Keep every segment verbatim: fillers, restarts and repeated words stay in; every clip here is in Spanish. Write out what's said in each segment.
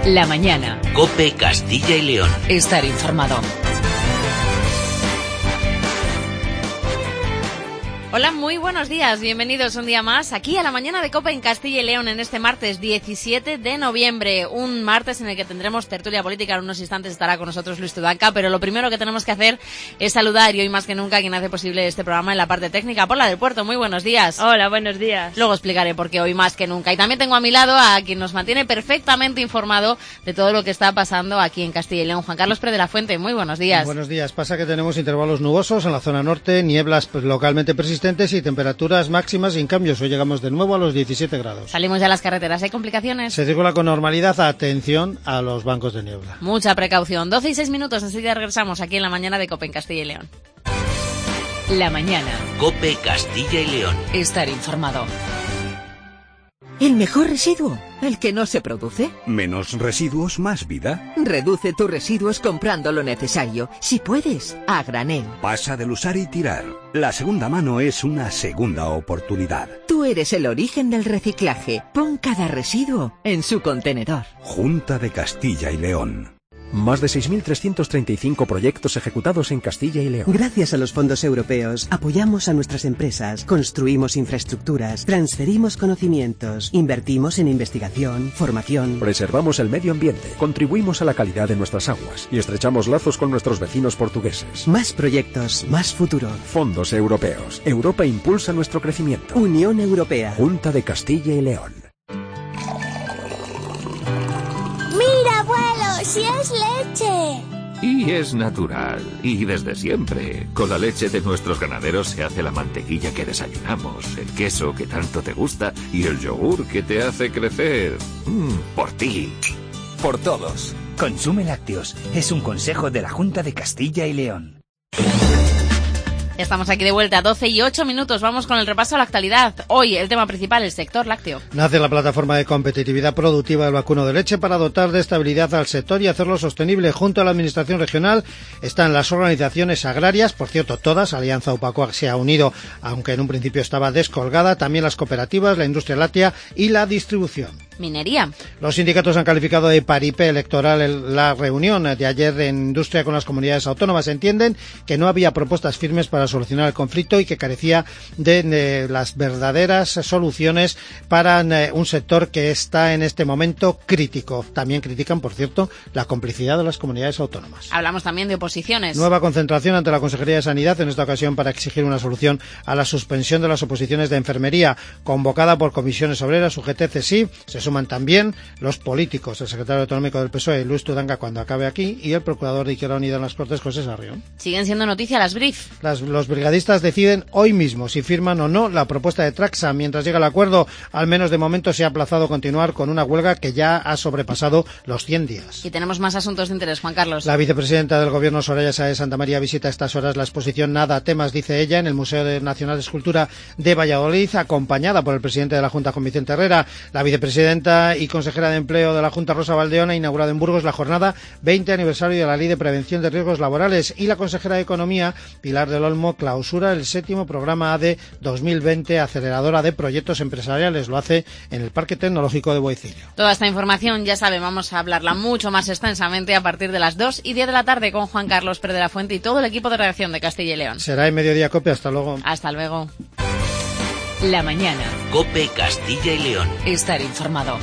La mañana. COPE Castilla y León. Estar informado. Hola, muy buenos días, bienvenidos un día más aquí a la mañana de COPE en Castilla y León en este martes diecisiete de noviembre, un martes en el que tendremos tertulia política. En unos instantes estará con nosotros Luis Tudanca, pero lo primero que tenemos que hacer es saludar, y hoy más que nunca, a quien hace posible este programa en la parte técnica. Paula del Puerto, muy buenos días. Hola, buenos días. Luego explicaré por qué hoy más que nunca. Y también tengo a mi lado a quien nos mantiene perfectamente informado de todo lo que está pasando aquí en Castilla y León, Juan Carlos Pérez de la Fuente, muy buenos días. Buenos días, pasa que tenemos intervalos nubosos en la zona norte, nieblas pues, localmente persistentes y temperaturas máximas sin cambios. Hoy llegamos de nuevo a los diecisiete grados. Salimos ya a las carreteras, ¿hay complicaciones? Se circula con normalidad, atención a los bancos de niebla. Mucha precaución. doce y seis minutos, enseguida regresamos aquí en la mañana de COPE en Castilla y León. La mañana. COPE Castilla y León. Estar informado. El mejor residuo, el que no se produce. Menos residuos, más vida. Reduce tus residuos comprando lo necesario. Si puedes, a granel. Pasa del usar y tirar. La segunda mano es una segunda oportunidad. Tú eres el origen del reciclaje. Pon cada residuo en su contenedor. Junta de Castilla y León. Más de seis mil trescientos treinta y cinco proyectos ejecutados en Castilla y León. Gracias a los fondos europeos, apoyamos a nuestras empresas, construimos infraestructuras, transferimos conocimientos, invertimos en investigación, formación. Preservamos el medio ambiente, contribuimos a la calidad de nuestras aguas y estrechamos lazos con nuestros vecinos portugueses. Más proyectos, más futuro. Fondos europeos. Europa impulsa nuestro crecimiento. Unión Europea. Junta de Castilla y León. ¡Si es leche! Y es natural, y desde siempre. Con la leche de nuestros ganaderos se hace la mantequilla que desayunamos, el queso que tanto te gusta y el yogur que te hace crecer. Mm, por ti. Por todos. Consume lácteos. Es un consejo de la Junta de Castilla y León. Ya estamos aquí de vuelta, doce y ocho minutos. Vamos con el repaso a la actualidad. Hoy, el tema principal, el sector lácteo. Nace la plataforma de competitividad productiva del vacuno de leche para dotar de estabilidad al sector y hacerlo sostenible. Junto a la Administración regional están las organizaciones agrarias, por cierto, todas. Alianza Upacoag se ha unido, aunque en un principio estaba descolgada. También las cooperativas, la industria láctea y la distribución. Minería. Los sindicatos han calificado de paripé electoral la reunión de ayer en industria con las comunidades autónomas. Entienden que no había propuestas firmes para solucionar el conflicto y que carecía de, de las verdaderas soluciones para eh, un sector que está en este momento crítico. También critican, por cierto, la complicidad de las comunidades autónomas. Hablamos también de oposiciones. Nueva concentración ante la Consejería de Sanidad, en esta ocasión para exigir una solución a la suspensión de las oposiciones de enfermería, convocada por comisiones obreras, U G T, C S I. Se suman también los políticos, el secretario autonómico del P S O E, Luis Tudanca, cuando acabe aquí, y el procurador de Izquierda Unida en las Cortes, José Sarrión. Siguen siendo noticia las brief. Las, los brigadistas deciden hoy mismo si firman o no la propuesta de Traxa. Mientras llega el acuerdo, al menos de momento se ha aplazado continuar con una huelga que ya ha sobrepasado los cien días. Y tenemos más asuntos de interés, Juan Carlos. La vicepresidenta del Gobierno, Soraya Sáez Santamaría, visita a estas horas la exposición Nada Temas, dice ella, en el Museo Nacional de Escultura de Valladolid, acompañada por el presidente de la Junta, Juan Vicente Herrera. La vicepresidenta y consejera de Empleo de la Junta, Rosa Valdeón, ha inaugurado en Burgos la jornada veinte aniversario de la Ley de Prevención de Riesgos Laborales, y la consejera de Economía, Pilar del Olmo, clausura el séptimo programa A D E dos mil veinte, aceleradora de proyectos empresariales. Lo hace en el Parque Tecnológico de Boicillo. Toda esta información, ya saben, vamos a hablarla mucho más extensamente a partir de las dos y diez de la tarde con Juan Carlos Pérez de la Fuente y todo el equipo de redacción de Castilla y León. Será en Mediodía COPE. Hasta luego. Hasta luego. La mañana. COPE Castilla y León. Estar informado.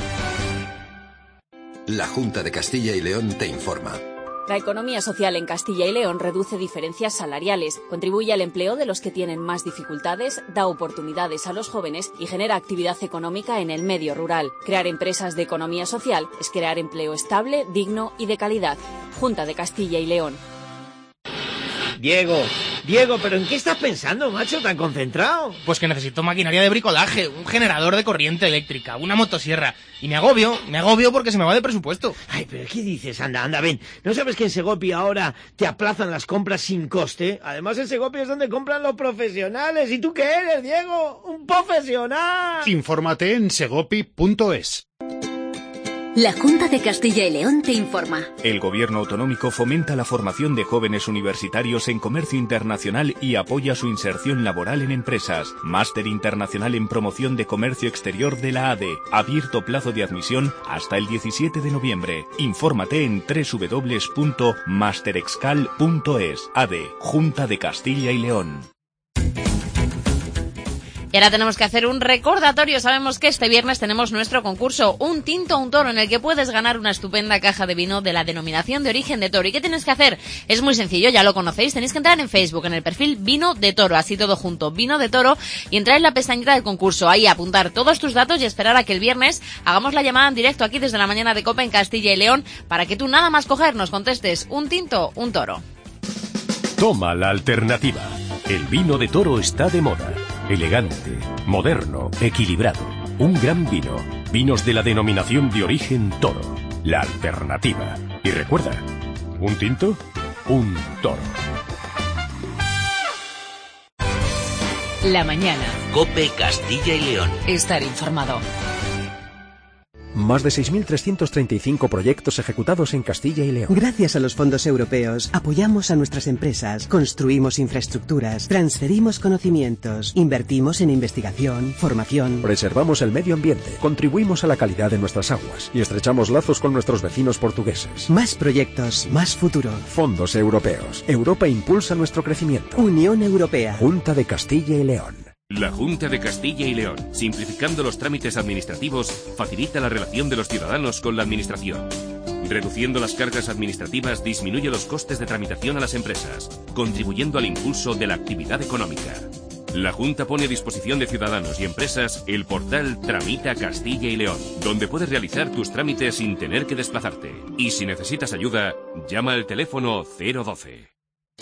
La Junta de Castilla y León te informa. La economía social en Castilla y León reduce diferencias salariales, contribuye al empleo de los que tienen más dificultades, da oportunidades a los jóvenes y genera actividad económica en el medio rural. Crear empresas de economía social es crear empleo estable, digno y de calidad. Junta de Castilla y León. Diego, Diego, ¿pero en qué estás pensando, macho, tan concentrado? Pues que necesito maquinaria de bricolaje, un generador de corriente eléctrica, una motosierra. Y me agobio, me agobio porque se me va de presupuesto. Ay, pero ¿qué dices? Anda, anda, ven. ¿No sabes que en Segopi ahora te aplazan las compras sin coste? Además, en Segopi es donde compran los profesionales. ¿Y tú qué eres, Diego? ¡Un profesional! Infórmate en segopi punto es. La Junta de Castilla y León te informa. El Gobierno autonómico fomenta la formación de jóvenes universitarios en comercio internacional y apoya su inserción laboral en empresas. Máster Internacional en Promoción de Comercio Exterior de la A D E. Abierto plazo de admisión hasta el diecisiete de noviembre. Infórmate en doble u doble u doble u punto masterexcal punto es. A D E, Junta de Castilla y León. Y ahora tenemos que hacer un recordatorio. Sabemos que este viernes tenemos nuestro concurso Un Tinto, un Toro, en el que puedes ganar una estupenda caja de vino de la denominación de origen de Toro. ¿Y qué tienes que hacer? Es muy sencillo, ya lo conocéis. Tenéis que entrar en Facebook, en el perfil Vino de Toro, así todo junto, Vino de Toro, y entrar en la pestañita del concurso. Ahí apuntar todos tus datos y esperar a que el viernes hagamos la llamada en directo aquí desde la mañana de COPE en Castilla y León, para que tú nada más coger nos contestes Un Tinto, un Toro. Toma la alternativa. El vino de Toro está de moda. Elegante, moderno, equilibrado. Un gran vino. Vinos de la denominación de origen Toro. La alternativa. Y recuerda, un tinto, un toro. La mañana. COPE Castilla y León. Estar informado. Más de seis mil trescientos treinta y cinco proyectos ejecutados en Castilla y León. Gracias a los fondos europeos, apoyamos a nuestras empresas, construimos infraestructuras, transferimos conocimientos, invertimos en investigación, formación. Preservamos el medio ambiente, contribuimos a la calidad de nuestras aguas y estrechamos lazos con nuestros vecinos portugueses. Más proyectos, más futuro. Fondos europeos. Europa impulsa nuestro crecimiento. Unión Europea. Junta de Castilla y León. La Junta de Castilla y León, simplificando los trámites administrativos, facilita la relación de los ciudadanos con la administración. Reduciendo las cargas administrativas, disminuye los costes de tramitación a las empresas, contribuyendo al impulso de la actividad económica. La Junta pone a disposición de ciudadanos y empresas el portal Tramita Castilla y León, donde puedes realizar tus trámites sin tener que desplazarte. Y si necesitas ayuda, llama al teléfono cero doce.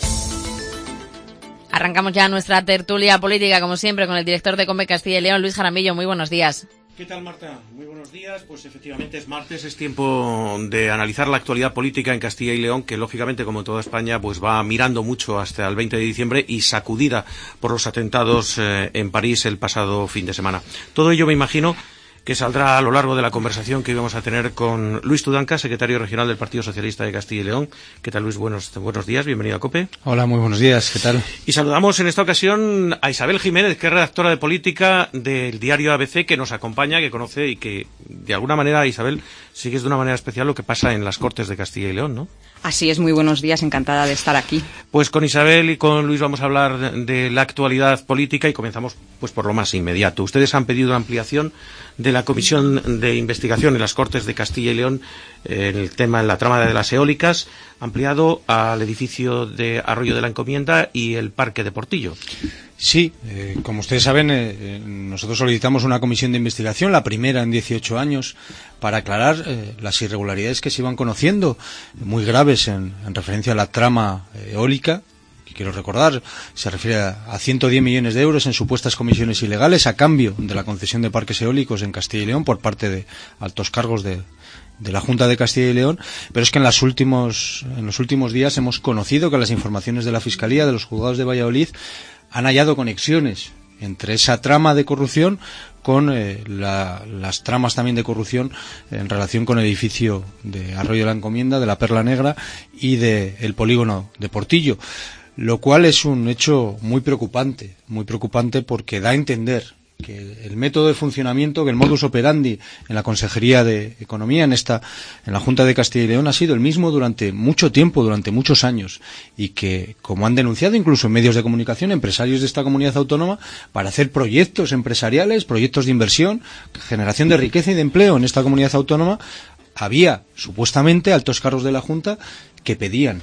Arrancamos ya nuestra tertulia política, como siempre, con el director de COPE Castilla y León, Luis Jaramillo. Muy buenos días. ¿Qué tal, Marta? Muy buenos días. Pues efectivamente es martes, es tiempo de analizar la actualidad política en Castilla y León, que lógicamente, como toda España, pues va mirando mucho hasta el veinte de diciembre y sacudida por los atentados eh, en París el pasado fin de semana. Todo ello, me imagino, que saldrá a lo largo de la conversación que íbamos a tener con Luis Tudanca, secretario regional del Partido Socialista de Castilla y León. ¿Qué tal, Luis? Buenos, buenos días, bienvenido a COPE. Hola, muy buenos días, ¿qué tal? Y saludamos en esta ocasión a Isabel Jiménez, que es redactora de política del diario A B C, que nos acompaña, que conoce y que, de alguna manera, Isabel, sigues de una manera especial lo que pasa en las Cortes de Castilla y León, ¿no? Así es, muy buenos días, encantada de estar aquí. Pues con Isabel y con Luis vamos a hablar de, de la actualidad política y comenzamos pues por lo más inmediato. Ustedes han pedido una ampliación de la Comisión de Investigación en las Cortes de Castilla y León, eh, el tema, en la trama de las eólicas, ampliado al edificio de Arroyo de la Encomienda y el Parque de Portillo. Sí, eh, como ustedes saben, eh, nosotros solicitamos una comisión de investigación, la primera en dieciocho años, para aclarar eh, las irregularidades que se iban conociendo, muy graves en, en referencia a la trama eólica, que quiero recordar, se refiere a, a ciento diez millones de euros en supuestas comisiones ilegales a cambio de la concesión de parques eólicos en Castilla y León por parte de altos cargos de de la Junta de Castilla y León, pero es que en, las últimos, en los últimos días hemos conocido que las informaciones de la Fiscalía de los juzgados de Valladolid han hallado conexiones entre esa trama de corrupción con eh, la, las tramas también de corrupción en relación con el edificio de Arroyo de la Encomienda, de la Perla Negra y del polígono de Portillo, lo cual es un hecho muy preocupante, muy preocupante porque da a entender que el método de funcionamiento, que el modus operandi en la Consejería de Economía, en esta, en la Junta de Castilla y León, ha sido el mismo durante mucho tiempo, durante muchos años, y que, como han denunciado incluso en medios de comunicación, empresarios de esta comunidad autónoma, para hacer proyectos empresariales, proyectos de inversión, generación de riqueza y de empleo en esta comunidad autónoma, había supuestamente altos cargos de la Junta que pedían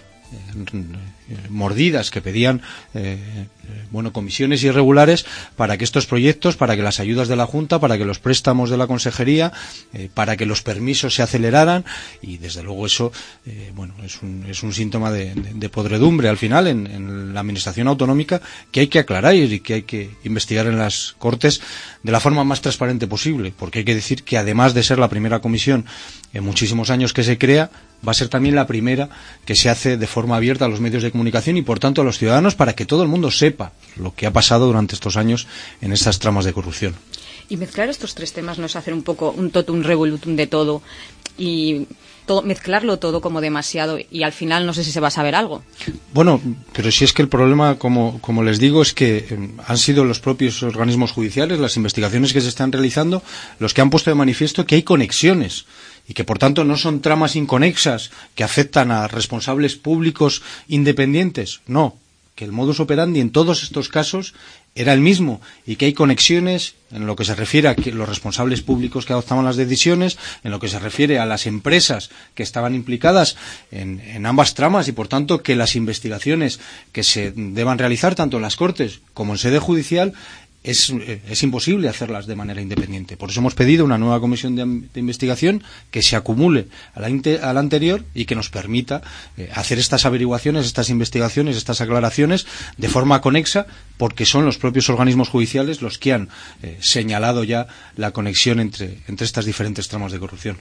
mordidas, que pedían eh, bueno, comisiones irregulares para que estos proyectos, para que las ayudas de la Junta, para que los préstamos de la Consejería, eh, para que los permisos se aceleraran, y desde luego eso eh, bueno, es un, es un síntoma de, de, de podredumbre al final en, en la administración autonómica, que hay que aclarar y que hay que investigar en las Cortes de la forma más transparente posible, porque hay que decir que además de ser la primera comisión en muchísimos años que se crea, va a ser también la primera que se hace de forma abierta a los medios de comunicación y por tanto a los ciudadanos, para que todo el mundo sepa lo que ha pasado durante estos años en estas tramas de corrupción. Y mezclar estos tres temas no es hacer un poco un totum revolutum de todo y todo, mezclarlo todo como demasiado y al final no sé si se va a saber algo. Bueno, pero si es que el problema, como, como les digo, es que eh, han sido los propios organismos judiciales, las investigaciones que se están realizando, los que han puesto de manifiesto que hay conexiones y que por tanto no son tramas inconexas que afectan a responsables públicos independientes. No, que el modus operandi en todos estos casos era el mismo y que hay conexiones en lo que se refiere a que los responsables públicos que adoptaban las decisiones, en lo que se refiere a las empresas que estaban implicadas en, en ambas tramas y por tanto que las investigaciones que se deban realizar tanto en las Cortes como en sede judicial Es, es imposible hacerlas de manera independiente. Por eso hemos pedido una nueva comisión de, de investigación que se acumule a la, a la anterior y que nos permita eh, hacer estas averiguaciones, estas investigaciones, estas aclaraciones de forma conexa, porque son los propios organismos judiciales los que han eh, señalado ya la conexión entre, entre estas diferentes tramas de corrupción.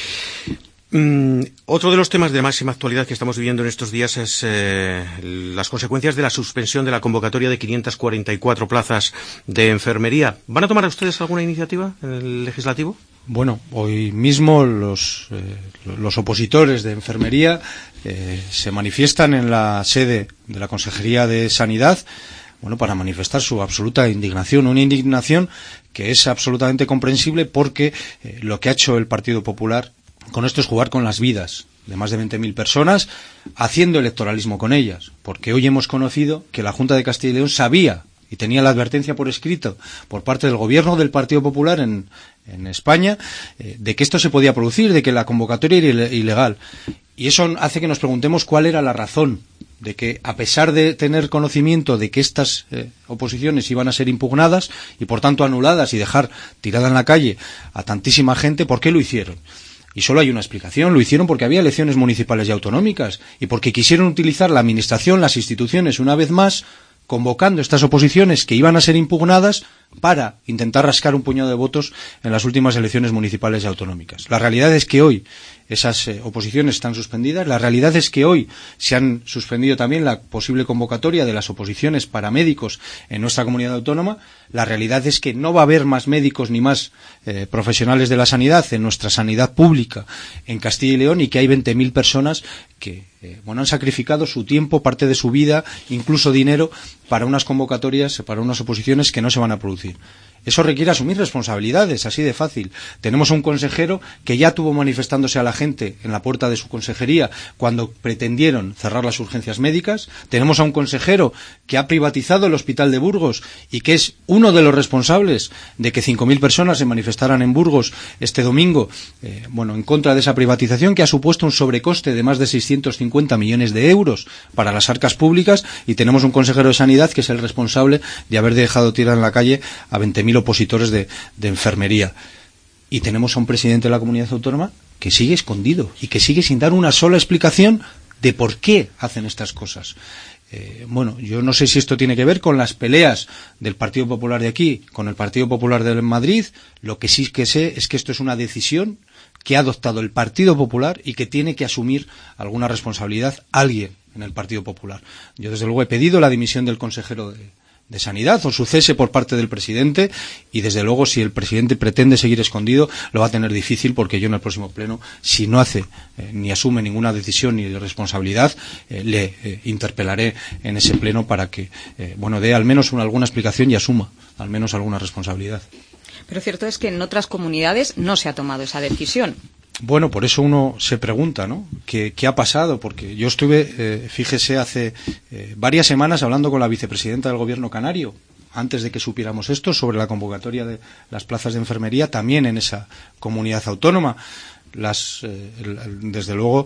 Mm, otro de los temas de máxima actualidad que estamos viviendo en estos días es eh, las consecuencias de la suspensión de la convocatoria de quinientas cuarenta y cuatro plazas de enfermería. ¿Van a tomar ustedes alguna iniciativa en el legislativo? Bueno, hoy mismo los, eh, los opositores de enfermería eh, se manifiestan en la sede de la Consejería de Sanidad, bueno, para manifestar su absoluta indignación, una indignación que es absolutamente comprensible porque eh, lo que ha hecho el Partido Popular con esto es jugar con las vidas de más de veinte mil personas, haciendo electoralismo con ellas, porque hoy hemos conocido que la Junta de Castilla y León sabía y tenía la advertencia por escrito por parte del gobierno del Partido Popular en, en España eh, de que esto se podía producir, de que la convocatoria era ilegal. Y eso hace que nos preguntemos cuál era la razón de que, a pesar de tener conocimiento de que estas eh, oposiciones iban a ser impugnadas y por tanto anuladas y dejar tirada en la calle a tantísima gente, ¿por qué lo hicieron? Y solo hay una explicación, lo hicieron porque había elecciones municipales y autonómicas y porque quisieron utilizar la administración, las instituciones, una vez más, convocando estas oposiciones que iban a ser impugnadas para intentar rascar un puñado de votos en las últimas elecciones municipales y autonómicas. La realidad es que hoy esas eh, oposiciones están suspendidas. La realidad es que hoy se han suspendido también la posible convocatoria de las oposiciones para médicos en nuestra comunidad autónoma. La realidad es que no va a haber más médicos ni más eh, profesionales de la sanidad en nuestra sanidad pública en Castilla y León y que hay veinte mil personas que eh, bueno, han sacrificado su tiempo, parte de su vida, incluso dinero, para unas convocatorias, para unas oposiciones que no se van a producir. Eso requiere asumir responsabilidades, así de fácil. Tenemos a un consejero que ya tuvo manifestándose a la gente en la puerta de su consejería cuando pretendieron cerrar las urgencias médicas. Tenemos a un consejero que ha privatizado el hospital de Burgos y que es uno de los responsables de que cinco mil personas se manifestaran en Burgos este domingo, eh, bueno, en contra de esa privatización que ha supuesto un sobrecoste de más de seiscientos cincuenta millones de euros para las arcas públicas. Y tenemos un consejero de Sanidad que es el responsable de haber dejado tirar en la calle a veinte mil opositores de, de enfermería. Y tenemos a un presidente de la comunidad autónoma que sigue escondido y que sigue sin dar una sola explicación de por qué hacen estas cosas. Eh, bueno, yo no sé si esto tiene que ver con las peleas del Partido Popular de aquí con el Partido Popular de Madrid. Lo que sí que sé es que esto es una decisión que ha adoptado el Partido Popular y que tiene que asumir alguna responsabilidad alguien en el Partido Popular. Yo desde luego he pedido la dimisión del consejero de de Sanidad o su cese por parte del presidente y desde luego si el presidente pretende seguir escondido lo va a tener difícil porque yo en el próximo pleno, si no hace eh, ni asume ninguna decisión ni de responsabilidad, eh, le eh, interpelaré en ese pleno para que eh, bueno dé al menos una, alguna explicación y asuma al menos alguna responsabilidad. Pero cierto es que en otras comunidades no se ha tomado esa decisión. Bueno, por eso uno se pregunta, ¿no? ¿Qué, qué ha pasado? Porque yo estuve, eh, fíjese, hace eh, varias semanas hablando con la vicepresidenta del Gobierno canario, antes de que supiéramos esto, sobre la convocatoria de las plazas de enfermería también en esa comunidad autónoma. Las, eh, desde luego,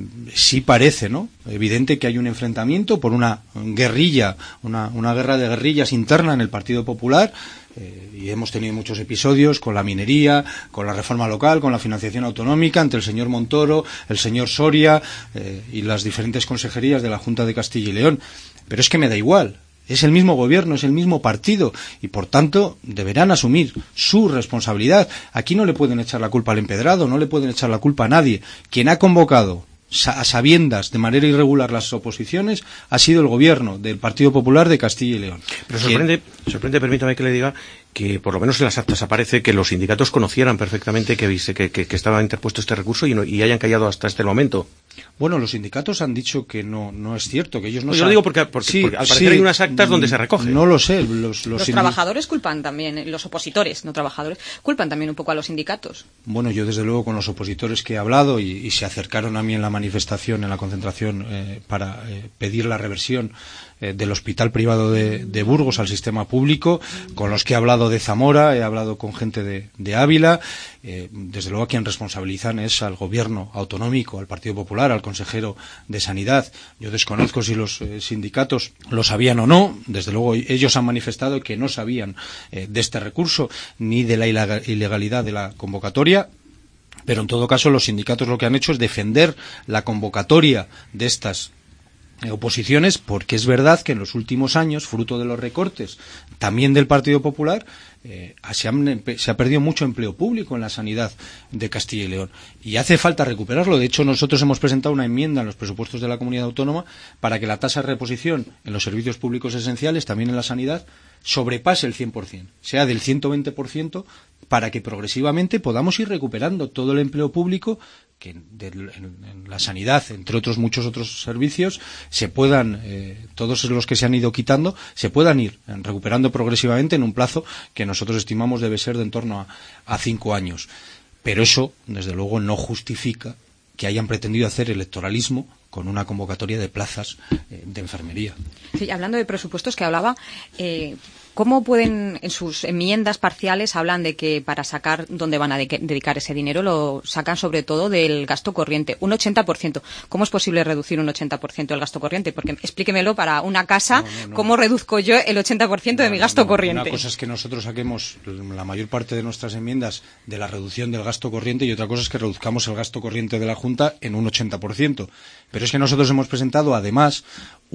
sí parece, ¿no?, evidente que hay un enfrentamiento por una guerrilla, una, una guerra de guerrillas interna en el Partido Popular. Eh, y hemos tenido muchos episodios con la minería, con la reforma local, con la financiación autonómica, ante el señor Montoro, el señor Soria eh, y las diferentes consejerías de la Junta de Castilla y León. Pero es que me da igual, es el mismo gobierno, es el mismo partido y por tanto deberán asumir su responsabilidad. Aquí no le pueden echar la culpa al empedrado, no le pueden echar la culpa a nadie. Quien ha convocado a sabiendas, de manera irregular, las oposiciones, ha sido el gobierno del Partido Popular de Castilla y León. Pero sorprende, sorprende, permítame que le diga, que por lo menos en las actas aparece que los sindicatos conocieran perfectamente que, que, que, que estaba interpuesto este recurso y, no, y hayan callado hasta este momento. Bueno, los sindicatos han dicho que no no es cierto, que ellos no pues saben. Yo lo digo porque, porque, sí, porque al parecer sí, hay unas actas donde se recoge. No lo sé. Los, los, los sindi... trabajadores culpan también, los opositores, no trabajadores, culpan también un poco a los sindicatos. Bueno, yo desde luego con los opositores que he hablado y, y se acercaron a mí en la manifestación, en la concentración, eh, para eh, pedir la reversión eh, del hospital privado de, de Burgos al sistema público, con los que he hablado de Zamora, he hablado con gente de, de Ávila. Eh, desde luego a quien responsabilizan es al gobierno autonómico, al Partido Popular, al consejero de Sanidad. Yo desconozco si los eh, sindicatos lo sabían o no. Desde luego ellos han manifestado que no sabían eh, de este recurso ni de la ilegalidad de la convocatoria. Pero en todo caso los sindicatos lo que han hecho es defender la convocatoria de estas oposiciones, porque es verdad que en los últimos años, fruto de los recortes también del Partido Popular, eh, se, han, se ha perdido mucho empleo público en la sanidad de Castilla y León y hace falta recuperarlo. De hecho, nosotros hemos presentado una enmienda en los presupuestos de la comunidad autónoma para que la tasa de reposición en los servicios públicos esenciales, también en la sanidad, sobrepase el cien por ciento, sea del ciento veinte por ciento, para que progresivamente podamos ir recuperando todo el empleo público que de, en, en la sanidad, entre otros muchos otros servicios, se puedan, eh, todos los que se han ido quitando, se puedan ir recuperando progresivamente en un plazo que nosotros estimamos debe ser de en torno a, a cinco años. Pero eso, desde luego, no justifica que hayan pretendido hacer electoralismo con una convocatoria de plazas eh, de enfermería. Sí, hablando de presupuestos que hablaba, eh, ¿cómo pueden, en sus enmiendas parciales, hablan de que para sacar dónde van a de dedicar ese dinero, lo sacan sobre todo del gasto corriente, un ochenta por ciento. ¿Cómo es posible reducir un ochenta por ciento del gasto corriente? Porque explíquemelo para una casa, no, no, no. ¿Cómo reduzco yo el ochenta por ciento no, de mi gasto no, no. corriente? Una cosa es que nosotros saquemos la mayor parte de nuestras enmiendas de la reducción del gasto corriente y otra cosa es que reduzcamos el gasto corriente de la Junta en un ochenta por ciento. Pero es que nosotros hemos presentado, además,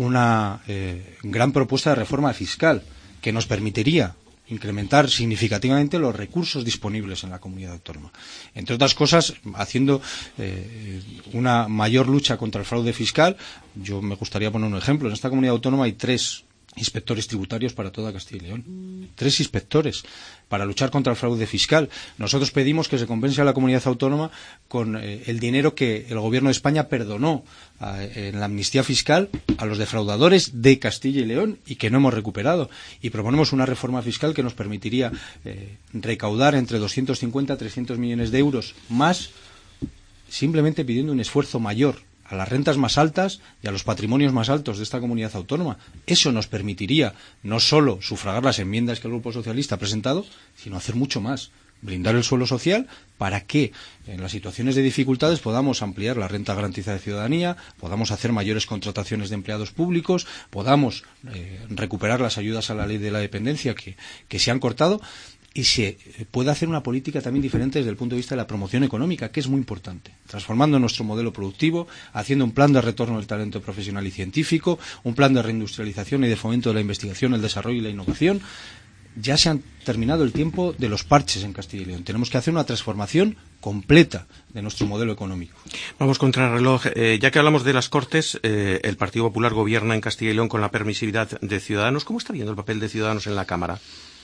una eh, gran propuesta de reforma fiscal que nos permitiría incrementar significativamente los recursos disponibles en la comunidad autónoma. Entre otras cosas, haciendo eh, una mayor lucha contra el fraude fiscal. Yo me gustaría poner un ejemplo. En esta comunidad autónoma hay tres inspectores tributarios para toda Castilla y León. Tres inspectores para luchar contra el fraude fiscal. Nosotros pedimos que se compense a la comunidad autónoma con eh, el dinero que el gobierno de España perdonó a, en la amnistía fiscal a los defraudadores de Castilla y León y que no hemos recuperado. Y proponemos una reforma fiscal que nos permitiría eh, recaudar entre doscientos cincuenta a trescientos millones de euros más, simplemente pidiendo un esfuerzo mayor a las rentas más altas y a los patrimonios más altos de esta comunidad autónoma. Eso nos permitiría no solo sufragar las enmiendas que el Grupo Socialista ha presentado, sino hacer mucho más, blindar el suelo social para que en las situaciones de dificultades podamos ampliar la renta garantizada de ciudadanía, podamos hacer mayores contrataciones de empleados públicos, podamos eh, recuperar las ayudas a la ley de la dependencia que, que se han cortado y se puede hacer una política también diferente desde el punto de vista de la promoción económica, que es muy importante, transformando nuestro modelo productivo, haciendo un plan de retorno del talento profesional y científico, un plan de reindustrialización y de fomento de la investigación, el desarrollo y la innovación. Ya se han terminado el tiempo de los parches en Castilla y León. Tenemos que hacer una transformación completa de nuestro modelo económico. Vamos contra el reloj. Eh, ya que hablamos de las Cortes, eh, el Partido Popular gobierna en Castilla y León con la permisividad de Ciudadanos. ¿Cómo está viendo el papel de Ciudadanos en la Cámara?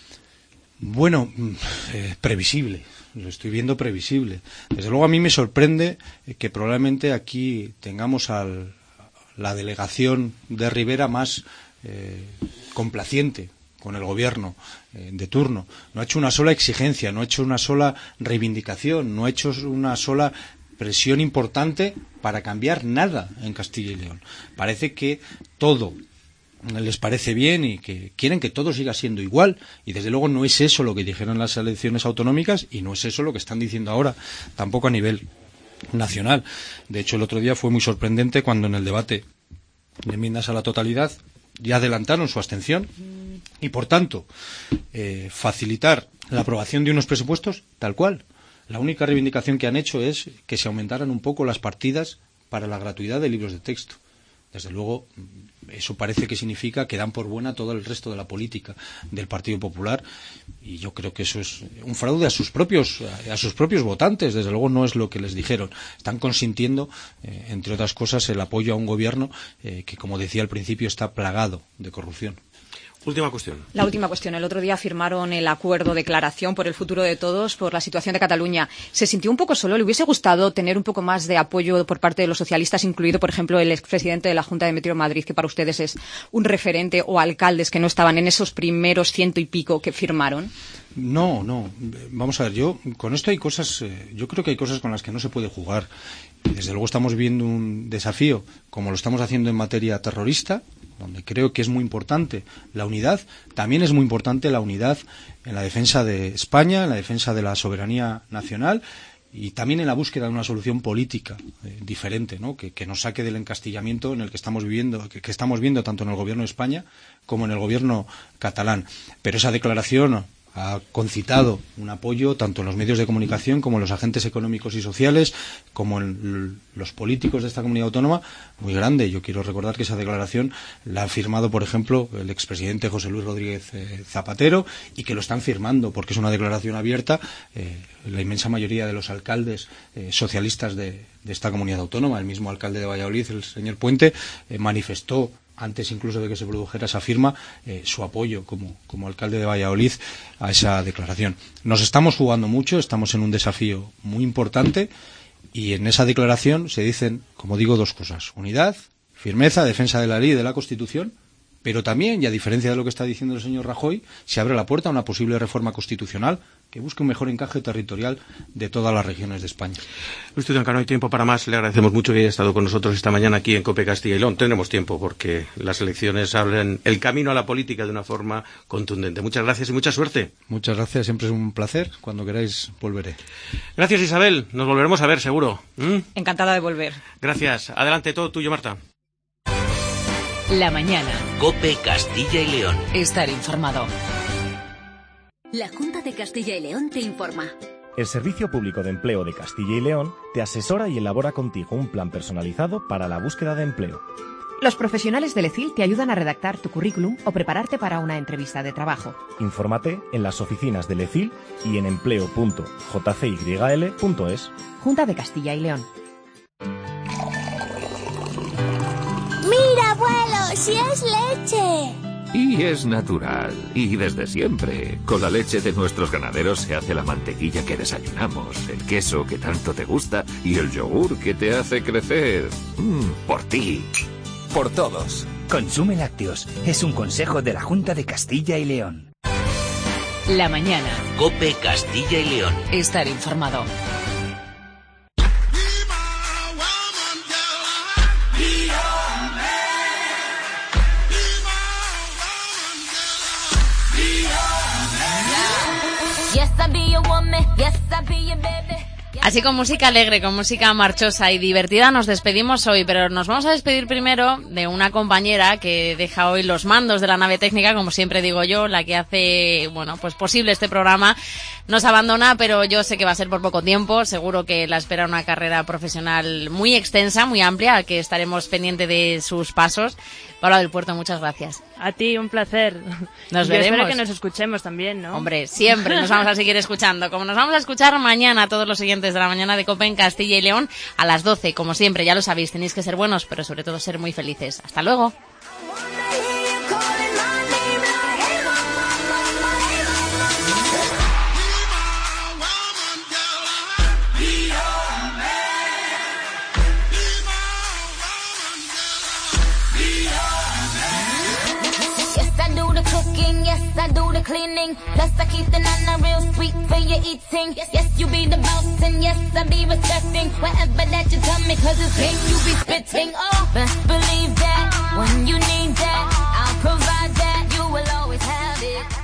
Bueno, eh, previsible, lo estoy viendo previsible. Desde luego a mí me sorprende que probablemente aquí tengamos a la delegación de Rivera más eh, complaciente con el gobierno eh, de turno. No ha hecho una sola exigencia, no ha hecho una sola reivindicación, no ha hecho una sola presión importante para cambiar nada en Castilla y León. Parece que todo les parece bien y que quieren que todo siga siendo igual y desde luego no es eso lo que dijeron en las elecciones autonómicas y no es eso lo que están diciendo ahora tampoco a nivel nacional. De hecho el otro día fue muy sorprendente cuando en el debate de enmiendas a la totalidad ya adelantaron su abstención y por tanto eh, facilitar la aprobación de unos presupuestos tal cual. La única reivindicación que han hecho es que se aumentaran un poco las partidas para la gratuidad de libros de texto. desde luego, eso parece que significa que dan por buena todo el resto de la política del Partido Popular, y yo creo que eso es un fraude a sus propios a sus propios votantes. Desde luego no es lo que les dijeron. Están consintiendo, eh, entre otras cosas, el apoyo a un gobierno eh, que, como decía al principio, está plagado de corrupción. Última cuestión. La última cuestión. El otro día firmaron el acuerdo, declaración por el futuro de todos, por la situación de Cataluña. ¿Se sintió un poco solo? ¿Le hubiese gustado tener un poco más de apoyo por parte de los socialistas, incluido, por ejemplo, el expresidente de la Junta de Metro de Madrid, que para ustedes es un referente, o alcaldes que no estaban en esos primeros ciento y pico que firmaron? No, no. Vamos a ver, yo con esto hay cosas, eh, yo creo que hay cosas con las que no se puede jugar. Desde luego estamos viviendo un desafío, como lo estamos haciendo en materia terrorista, donde creo que es muy importante la unidad. También es muy importante la unidad en la defensa de España, en la defensa de la soberanía nacional, y también en la búsqueda de una solución política eh, diferente, ¿no? Que, que nos saque del encastillamiento en el que estamos viviendo, que, que estamos viendo tanto en el gobierno de España como en el gobierno catalán. Pero esa declaración ha concitado un apoyo tanto en los medios de comunicación como en los agentes económicos y sociales, como en los políticos de esta comunidad autónoma, muy grande. Yo quiero recordar que esa declaración la ha firmado, por ejemplo, el expresidente José Luis Rodríguez eh, Zapatero, y que lo están firmando porque es una declaración abierta eh, la inmensa mayoría de los alcaldes eh, socialistas de, de esta comunidad autónoma. El mismo alcalde de Valladolid, el señor Puente, eh, manifestó, antes incluso de que se produjera esa firma, eh, su apoyo como, como alcalde de Valladolid a esa declaración. Nos estamos jugando mucho, estamos en un desafío muy importante, y en esa declaración se dicen, como digo, dos cosas: unidad, firmeza, defensa de la ley y de la Constitución, pero también, y a diferencia de lo que está diciendo el señor Rajoy, se abre la puerta a una posible reforma constitucional que busque un mejor encaje territorial de todas las regiones de España. Luis Tudanca, no hay tiempo para más. Le agradecemos mucho que haya estado con nosotros esta mañana aquí en COPE Castilla y León. Tendremos tiempo porque las elecciones abren el camino a la política de una forma contundente. Muchas gracias y mucha suerte. Muchas gracias, siempre es un placer. Cuando queráis volveré. Gracias, Isabel. Nos volveremos a ver, seguro. ¿Mm? Encantada de volver. Gracias. Adelante, todo tuyo, Marta. La mañana. COPE Castilla y León. Estar informado. La Junta de Castilla y León te informa. El Servicio Público de Empleo de Castilla y León te asesora y elabora contigo un plan personalizado para la búsqueda de empleo. Los profesionales del E C I L te ayudan a redactar tu currículum o prepararte para una entrevista de trabajo. Infórmate en las oficinas del E C I L y en empleo punto j c y l punto es. Junta de Castilla y León. ¡Mira, abuelo! ¡Si es leche! Y es natural, y desde siempre. Con la leche de nuestros ganaderos se hace la mantequilla que desayunamos, el queso que tanto te gusta y el yogur que te hace crecer. Mm, por ti. Por todos. Consume lácteos. Es un consejo de la Junta de Castilla y León. La mañana. COPE Castilla y León. Estar informado. Así, con música alegre, con música marchosa y divertida, nos despedimos hoy, pero nos vamos a despedir primero de una compañera que deja hoy los mandos de la nave técnica, como siempre digo yo, la que hace, bueno, pues posible este programa. Nos abandona, pero yo sé que va a ser por poco tiempo. Seguro que la espera una carrera profesional muy extensa, muy amplia, que estaremos pendiente de sus pasos. Paula del Puerto, muchas gracias. A ti, un placer. Nos Yo veremos. espero que nos escuchemos también, ¿no? Hombre, siempre nos vamos a seguir escuchando. Como nos vamos a escuchar mañana, todos los siguientes de la mañana de COPE en Castilla y León, a las doce, como siempre, ya lo sabéis, tenéis que ser buenos, pero sobre todo ser muy felices. Hasta luego. I do the cleaning, plus I keep the nana real sweet for your eating. Yes, you be the boss and yes, I be respecting whatever that you tell me, cause it's game you be spitting. Oh, best believe that when you need that, I'll provide that, you will always have it.